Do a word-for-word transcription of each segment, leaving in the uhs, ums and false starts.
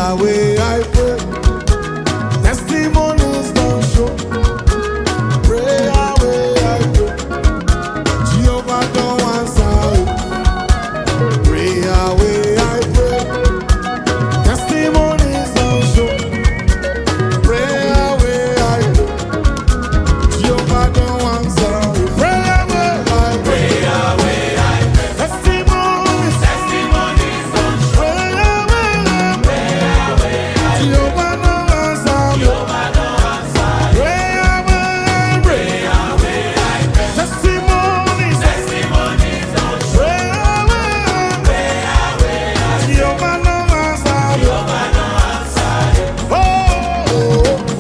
away, I pray. Testimonies don't show. Pray away, I pray. Jehovah don't answer. Pray away, I pray. Testimonies don't show. Pray away, I pray. Jehovah don't answer. Pray away, I pray. Pray away, I pray. Testimonies, Testimonies don't show. pray away, I pray. Pray away, I pray. Jehovah don't answer. Jehovah don't answer. Pray away, I pray. Pray away, I pray. Testimonies, Testimonies don't show. pray away, I pray. Pray away, I pray. Jehovah don't answer. Jehovah don't answer. Oh, oh,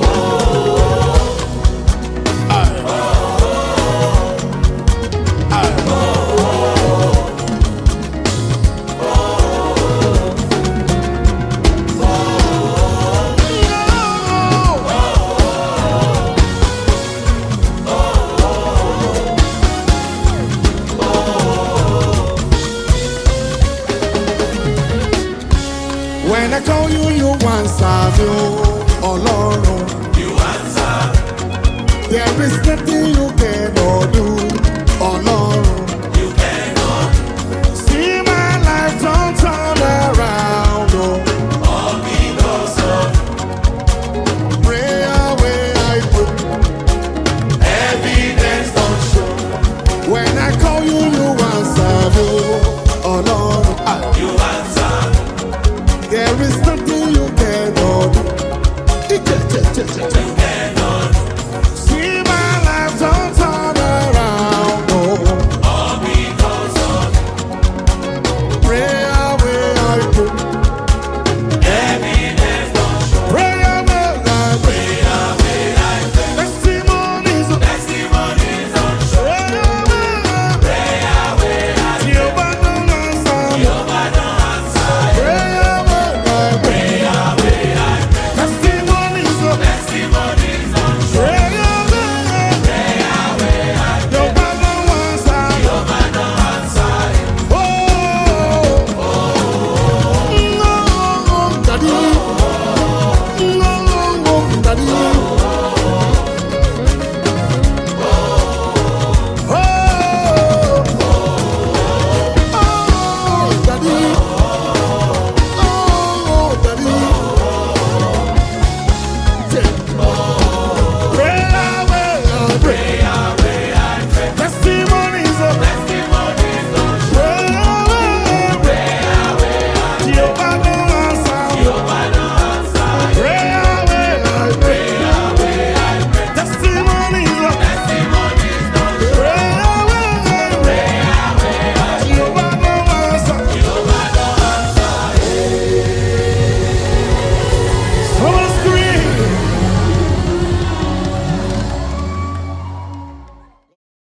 oh. Aye. Aye. When I call you, you answer me, oh Lord. You answer. There is nothing you cannot do, oh Lord. You cannot. See my life don't turn around, oh. All because of Pray away, I pray. evidence don't show. When I call you, you answer me, oh Lord. Ah, You answer. there is nothing you cannot do. You